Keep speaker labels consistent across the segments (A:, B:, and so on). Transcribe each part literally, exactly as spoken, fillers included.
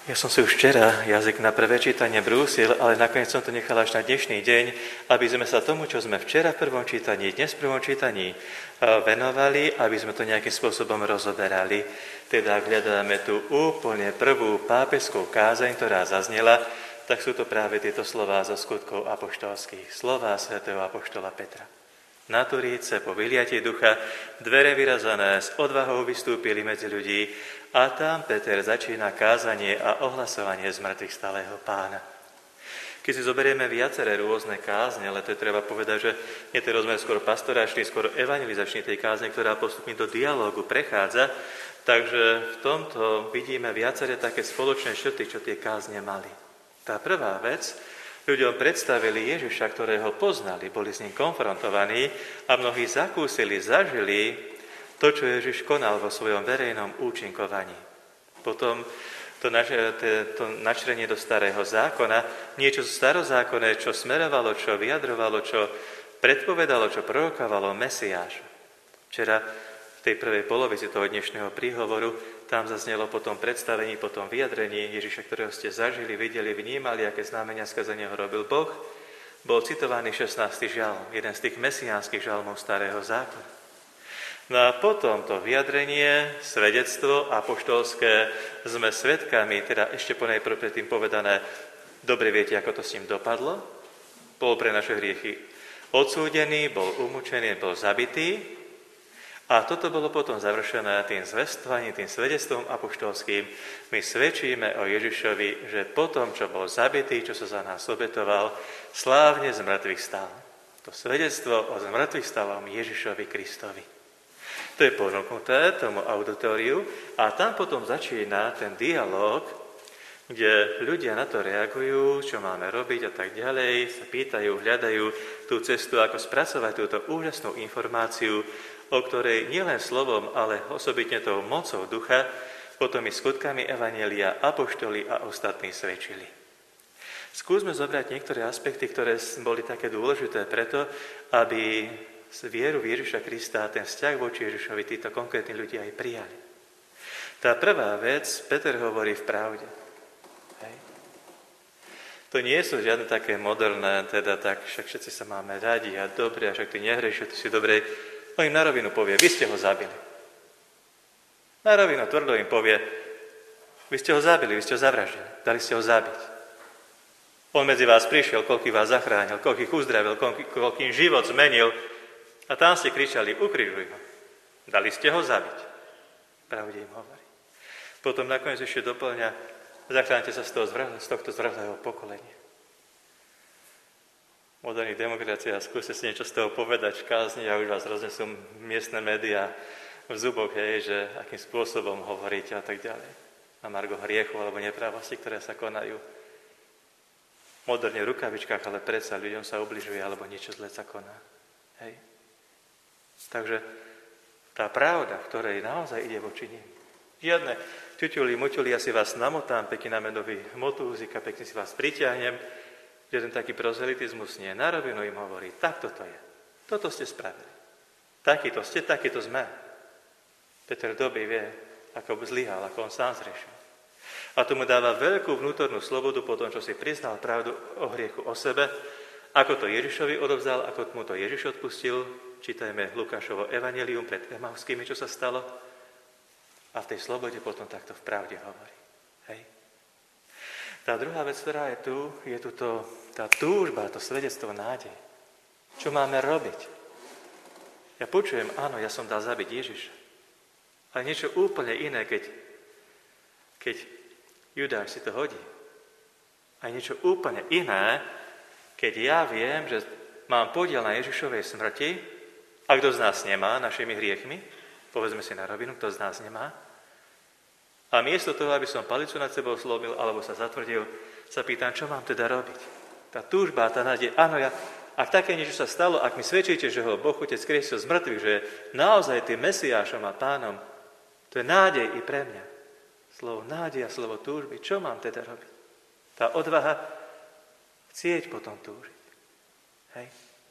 A: Ja som si už včera jazyk na prvé čítanie brúsil, ale nakoniec som to nechal až na dnešný deň, aby sme sa tomu, čo sme včera v prvom čítaní, dnes v prvom čítaní venovali, aby sme to nejakým spôsobom rozoberali. Teda ak hľadáme tú úplne prvú pápežskú kázeň, ktorá zaznela, tak sú to práve tieto slová zo skutkov apoštolských, slová svätého apoštola Petra. Na Turíce po vyliatí ducha dvere vyrazané s odvahou vystúpili medzi ľudí a tam Peter začína kázanie a ohlasovanie zmrtvých stalého Pána. Keď si zoberieme viaceré rôzne kázne, ale to je treba povedať, že nie to rozmer skôr pastoračný, skôr evangelizačný tej kázne, ktorá postupne do dialógu prechádza, takže v tomto vidíme viaceré také spoločné črty, čo tie kázne mali. Tá prvá vec, ľuďom predstavili Ježiša, ktorého poznali, boli s ním konfrontovaní a mnohí zakúsili, zažili to, čo Ježiš konal vo svojom verejnom účinkovaní. Potom to, to načrenie do starého zákona, niečo starozákonné, čo smerovalo, čo vyjadrovalo, čo predpovedalo, čo prorokovalo Mesiáša. Včera v tej prvej polovici toho dnešného príhovoru tam zaznelo po tom predstavení, po tom vyjadrení Ježiša, ktorého ste zažili, videli, vnímali, aké znamenia skrze neho robil Boh, bol citovaný šestnásty žalm, jeden z tých mesiánskych žalmov starého zákona. No a potom to vyjadrenie, svedectvo apoštolské, sme svedkami, teda ešte ponajprv predtým povedané, dobre viete, ako to s ním dopadlo, bol pre naše hriechy odsúdený, bol umúčený, bol zabitý. A toto bolo potom završené tým zvestvaním, tým svedectvom apoštolským. My svedčíme o Ježišovi, že potom, čo bol zabitý, čo sa za nás obetoval, slávne z mŕtvych stal. To svedectvo o zmrtvých stalom Ježišovi Kristovi. To je ponúknuté tomu auditoriu a tam potom začína ten dialóg, kde ľudia na to reagujú, čo máme robiť a tak ďalej, sa pýtajú, hľadajú tú cestu, ako spracovať túto úžasnú informáciu, o ktorej nielen slovom, ale osobitne tou mocou ducha, potom i skutkami evanjelia apoštoli a ostatní svedčili. Skúsme zobrať niektoré aspekty, ktoré boli také dôležité preto, aby vieru v Ježiša Krista a ten vzťah voči Ježišovi títo konkrétni ľudia aj prijali. Tá prvá vec, Peter hovorí v pravde. Hej. To nie sú žiadne také moderné, teda tak, však všetci sa máme radi a dobre, a však ty nehreš, ty si dobre. On im na rovinu povie, vy ste ho zabili. Na rovinu tvrdo im povie, vy ste ho zabili, vy ste ho zavraždili, dali ste ho zabiť. On medzi vás prišiel, koľký vás zachránil, koľkých uzdravil, koľkým život zmenil a tam ste kričali, ukrižuj ho. Dali ste ho zabiť. Pravde im hovorí. Potom nakoniec ešte doplňa, zachránite sa z, toho zvrhle, z tohto zvrhlého pokolenia. Moderných demokracia, skúste si niečo z toho povedať v kázni a už vás roznesú miestne médiá v zuboch, hej, že akým spôsobom hovoríte a tak ďalej. Na margo hriechu alebo neprávosti, ktoré sa konajú. Moderne v rukavičkách, ale predsa ľuďom sa ubližuje alebo niečo zle sa koná. Hej. Takže tá pravda, v ktorej naozaj ide voči nim. Žiadne ťuťuli, muťuli, ja si vás namotám, pekne na medový motúzik a pekne si vás pritiahnem. Jeden taký prozelitizmus nie. Na rovinu im hovorí, takto to je. Toto ste spravili. Takýto ste, takýto sme. Peter doby vie, ako zlyhal, ako on sám zrešil. A tomu dáva veľkú vnútornú slobodu po tom, čo si priznal pravdu o hriechu o sebe, ako to Ježišovi odovzdal, ako mu to Ježiš odpustil. Čítajme Lukášovo evanjelium pred Emauskými, čo sa stalo. A v tej slobode potom takto v pravde hovorí. Hej. Tá druhá vec, ktorá je tu, je tu to, tá túžba, to svedectvo nádej. Čo máme robiť? Ja počujem, áno, ja som dal zabiť Ježiša. Ale niečo úplne iné, keď, keď Judáš si to hodí. A niečo úplne iné, keď ja viem, že mám podiel na Ježišovej smrti, a kto z nás nemá našimi hriechmi, povedzme si na rovinu, kto z nás nemá, a miesto toho, aby som palicu nad sebou slomil alebo sa zatvrdil, sa pýtam, čo mám teda robiť. Tá túžba, tá nádej, áno, ja, ak také niečo sa stalo, ak mi svedčíte, že ho Boh Otec skriesil z mŕtvych, že je naozaj tým Mesiášom a Pánom, to je nádej i pre mňa. Slovo nádej a slovo túžby, čo mám teda robiť? Tá odvaha chcieť potom túžiť. Hej.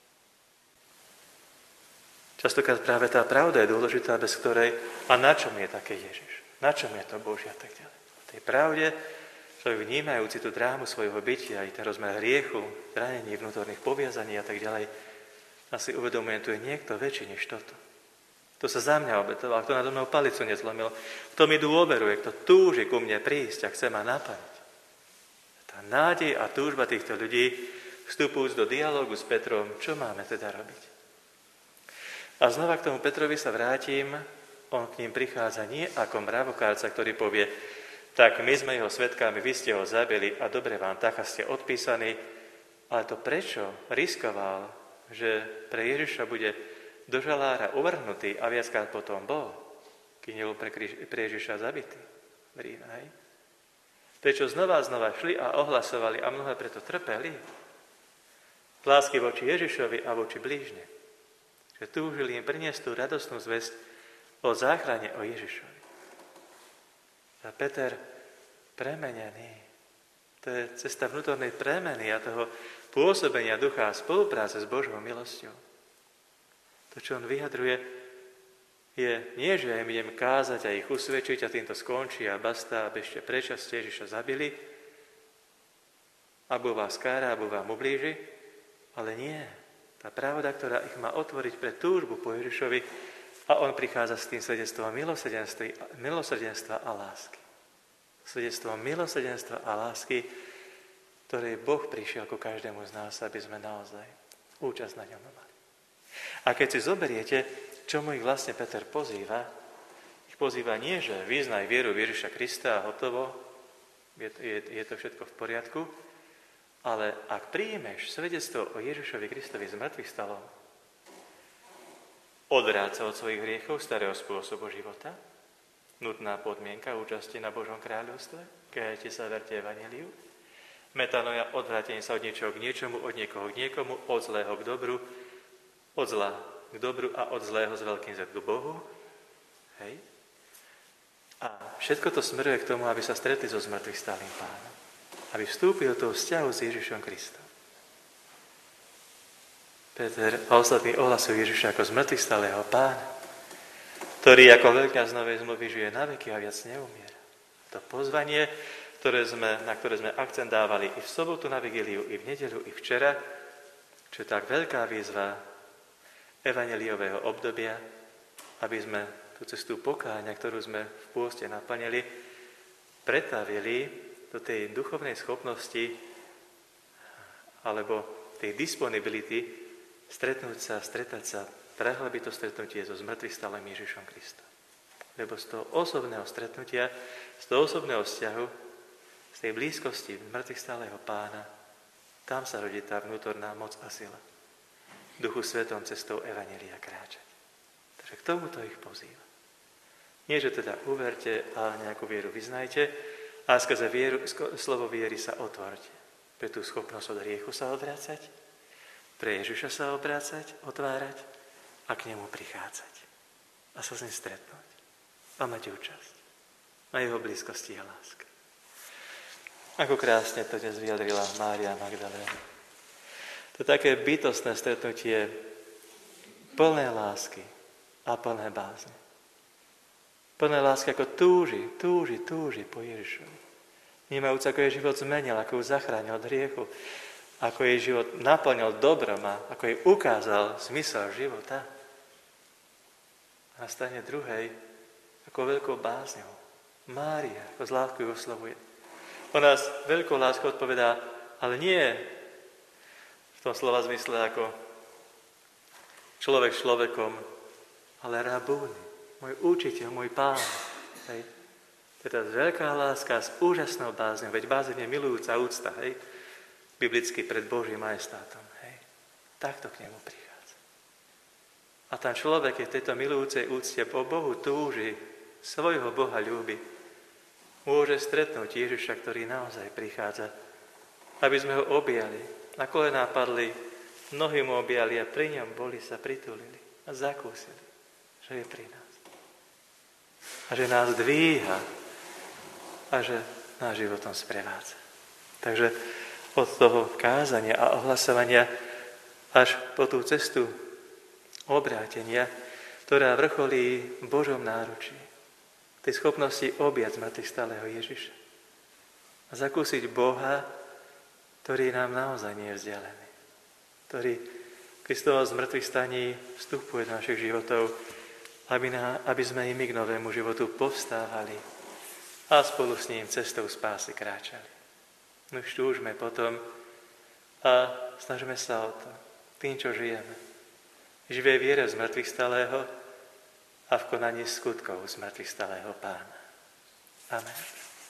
A: Častokrát práve tá pravda je dôležitá, bez ktorej, a na čom je také Ježiš? Na čom je to Božia a tak ďalej? V tej pravde človek vnímajúci tú drámu svojho bytia, aj ten rozmer hriechu, zranení, vnútorných poviazaní a tak ďalej, a si uvedomujem, tu je niekto väčší než toto. Kto sa za mňa obetoval, kto nado mnou palicu nezlomil, kto mi dôveruje, kto túži ku mne prísť a chce ma naplniť. Tá nádej a túžba týchto ľudí, vstupujúc do dialógu s Petrom, čo máme teda robiť? A znova k tomu Petrovi sa vrátim, on k ním prichádza nie ako mravokárca, ktorý povie, tak my sme jeho svedkami, vy ste ho zabili a dobre vám tak a ste odpísaní, ale to prečo riskoval, že pre Ježiša bude do žalára uvrhnutý a viackrát potom bol, keď nebol pre, pre Ježiša zabitý v Ríme, hej? Prečo znova a znova šli a ohlasovali a mnohé preto trpeli? Lásky voči Ježišovi a voči blížne. Že túžili im priniesť tú radostnú zvesť o záchrane, o Ježišovi. A Peter premenený, to je cesta vnútornej premeny a toho pôsobenia ducha a spolupráce s Božou milosťou. To, čo on vyjadruje, je nie, že ja im idem kázať a ich usvedčiť a týmto skončí a basta, aby ešte prečo ste Ježiša zabili, abo vás kára, abo vám ublíži, ale nie. Tá pravda, ktorá ich má otvoriť pre túžbu po Ježišovi a on prichádza s tým svedectvom milosrdenstva a lásky. Svedectvom milosrdenstva a lásky, ktoré Boh prišiel ku každému z nás, aby sme naozaj účasť na ňom mali. A keď si zoberiete, čomu ich vlastne Peter pozýva, ich pozýva nie, že vyznaj vieru v Ježiša Krista a hotovo, je, je, je to všetko v poriadku, ale ak príjmeš svedectvo o Ježišovi Kristovi z mŕtvych stalom, odvráť sa od svojich hriechov, starého spôsobu života, nutná podmienka účasti na Božom kráľovstve, kajajte sa, verte evanjeliu, metanoja, odvrátenie sa od niečoho k niečomu, od niekoho k niekomu, od zlého k dobru, od zla k dobru a od zlého s veľkým Z k Bohu. Hej? A všetko to smeruje k tomu, aby sa stretli so zmrtvých stálym Pánom. Aby vstúpil do toho vzťahu s Ježišom Kristom. Peter a ostatní ohlasujú Ježiša ako zmrtvých stálého Pána, ktorý ako veľkňaz novej zmluvy žije na veky a viac neumiera. To pozvanie, ktoré sme, na ktoré sme akcent dávali i v sobotu na vigíliu, i v nedeľu, i včera, čo je tak veľká výzva evanjeliového obdobia, aby sme tú cestu pokáňa, ktorú sme v pôste naplnili, pretavili do tej duchovnej schopnosti alebo tej disponibility stretnúť sa, stretať sa, prehlbiť to stretnutie so zmrtvých stálym Ježišom Kristom. Lebo z toho osobného stretnutia, z toho osobného vzťahu, z tej blízkosti zmrtvých stáleho Pána, tam sa rodí tá vnútorná moc a sila. Duchu Svetom cestou evanjelia kráčať. Takže k tomuto ich pozýva. Nie, že teda uverte a nejakú vieru vyznajte a skrze vieru, slovo viery sa otvorte. Pre tú schopnosť od hriechu sa odvrácať, pre Ježiša sa obrácať, otvárať a k nemu prichádzať. A sa s ním stretnúť. A mať účasť na jeho blízkosti a láske. Ako krásne to dnes vyjadrila Mária Magdaléna. To je také bytostné stretnutie plné lásky a plné bázne. Plné lásky, ako túži, túži, túži po Ježišovi. Vnímajúc, ako jej život zmenil, ako ju zachránil od hriechu, ako jej život naplnil dobrom a ako jej ukázal zmysel života. A na strane druhej, ako veľkou bázňou, Mária, ako z láskou ju oslovuje. Ona s veľkou láskou odpovedá, ale nie v tom slova zmysle ako človek človekom, ale rabúni, môj učiteľ, môj pán. Hej. Teda veľká láska s úžasnou bázňou, veď bázeň je milujúca úcta, hej, biblicky pred Božím majestátom. Hej. Takto k nemu prichádza. A ten človek je v tejto milujúcej úcte po Bohu túži, svojho Boha ľúbi, môže stretnúť Ježiša, ktorý naozaj prichádza, aby sme ho objali. Na kolená padli, nohy mu objali a pri ňom boli, sa pritulili a zakúsili, že je pri nás. A že nás dvíha a že nás životom sprevádza. Takže od toho kázania a ohlasovania až po tú cestu obrátenia, ktorá vrcholí v Božom náručí, tej schopnosti objať zmrtvých stáleho Ježiša. A a zakúsiť Boha, ktorý nám naozaj nie je vzdialený, ktorý Kristovo zmrtvých staní vstupuje do našich životov, aby, na, aby sme i my k novému životu povstávali a spolu s ním cestou spásy kráčali. No už túžme potom a snažíme sa o to, tým, čo žijeme. Živej viere v zmrtvých stalého a v konaní skutkov zmrtvých stalého Pána. Amen.